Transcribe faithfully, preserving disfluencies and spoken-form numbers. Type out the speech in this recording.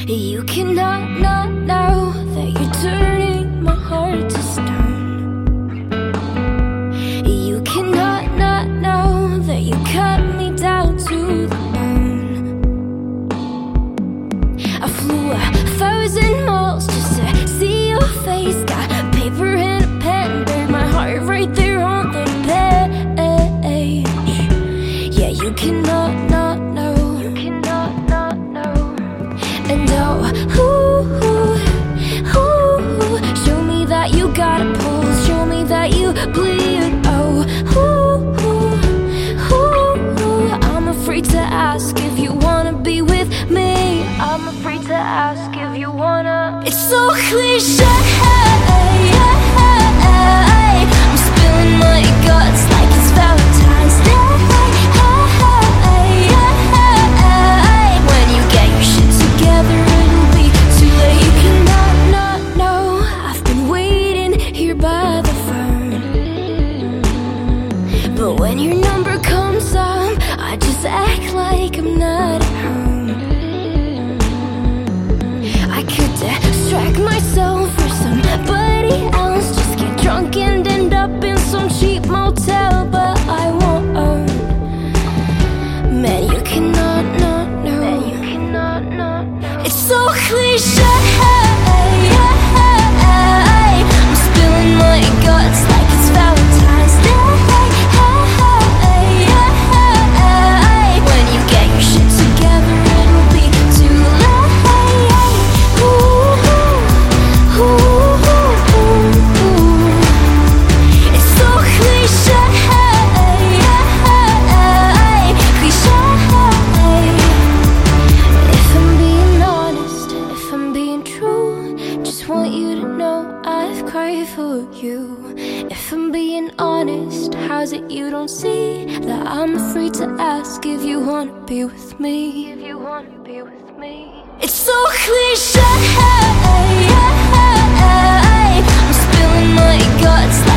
You cannot not know that you're turning my heart to stone. You cannot not know that you cut me down to the bone. I flew a thousand miles just to see your face. Got paper and a pen, buried my heart right there on the page. Yeah, you cannot not know. You cannot not know. And oh, ooh, ooh, ooh, show me that you got a pulse. Show me that you bleed. Oh, ooh, ooh, ooh, ooh, I'm afraid to ask if you wanna be with me. I'm afraid to ask if you wanna. It's so cliche. I'm spilling my guts like it's Valentine's Day. When you get your shit together, it'll be too late. You cannot not know. I've been waiting here by the phone, but when your number comes up, I just act like I'm not at home. I could distract myself for somebody else, just get drunk and end up in some cheap motel, but I won't own. Man, you cannot not know. Man, you cannot not know. It's so cliche. I'm spilling my guts like it's Valentine's Day. When you get your shit together, it'll be too late. Ooh, ooh, ooh, ooh. It's so cliche. Cliche. If I'm being honest, if I'm being true, just want you to know I've cried for you. If I'm being honest, how's it you don't see that I'm afraid to ask if you wanna be with me? If you wanna be with me. It's so cliche. I'm spilling my guts like